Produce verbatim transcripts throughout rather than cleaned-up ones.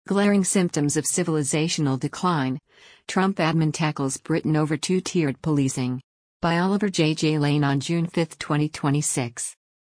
Glaring symptoms of civilizational decline. Trump admin tackles Britain over two-tiered policing. By Oliver J. J. Lane on June fifth, twenty twenty-six.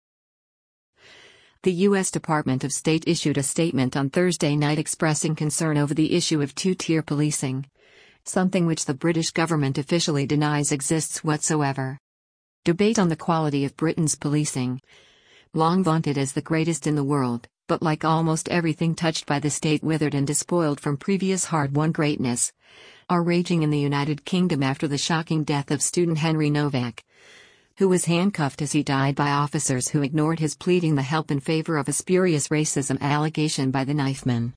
The U S Department of State issued a statement on Thursday night expressing concern over the issue of two-tier policing, something which the British government officially denies exists whatsoever. Debate on the quality of Britain's policing, long vaunted as the greatest in the world, but like almost everything touched by the state withered and despoiled from previous hard-won greatness, are raging in the United Kingdom after the shocking death of student Henry Novak, who was handcuffed as he died by officers who ignored his pleading the help in favor of a spurious racism allegation by the knifeman.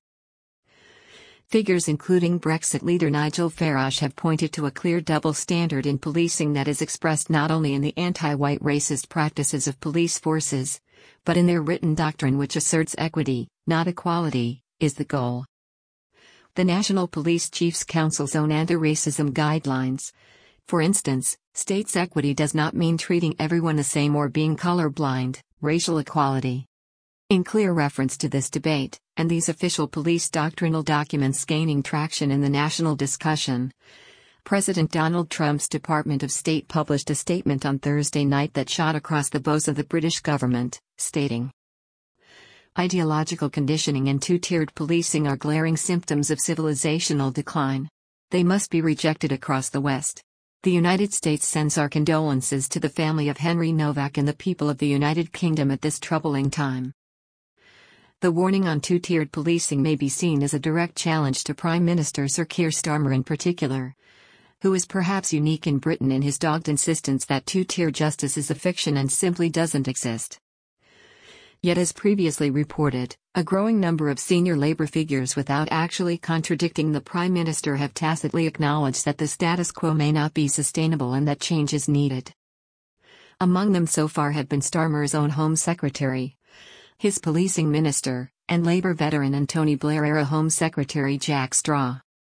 Figures including Brexit leader Nigel Farage have pointed to a clear double standard in policing that is expressed not only in the anti-white racist practices of police forces, but in their written doctrine which asserts equity, not equality, is the goal. The National Police Chiefs Council's own anti-racism guidelines, for instance, states equity does not mean treating everyone the same or being colorblind, racial equality. In clear reference to this debate, and these official police doctrinal documents gaining traction in the national discussion, President Donald Trump's Department of State published a statement on Thursday night that shot across the bows of the British government, stating, "Ideological conditioning and two-tiered policing are glaring symptoms of civilizational decline. They must be rejected across the West. The United States sends our condolences to the family of Henry Novak and the people of the United Kingdom at this troubling time." The warning on two-tiered policing may be seen as a direct challenge to Prime Minister Sir Keir Starmer in particular, who is perhaps unique in Britain in his dogged insistence that two-tier justice is a fiction and simply doesn't exist. Yet as previously reported, a growing number of senior Labour figures without actually contradicting the Prime Minister have tacitly acknowledged that the status quo may not be sustainable and that change is needed. Among them so far have been Starmer's own Home Secretary, his policing minister, and Labour veteran and Tony Blair-era Home Secretary Jack Straw.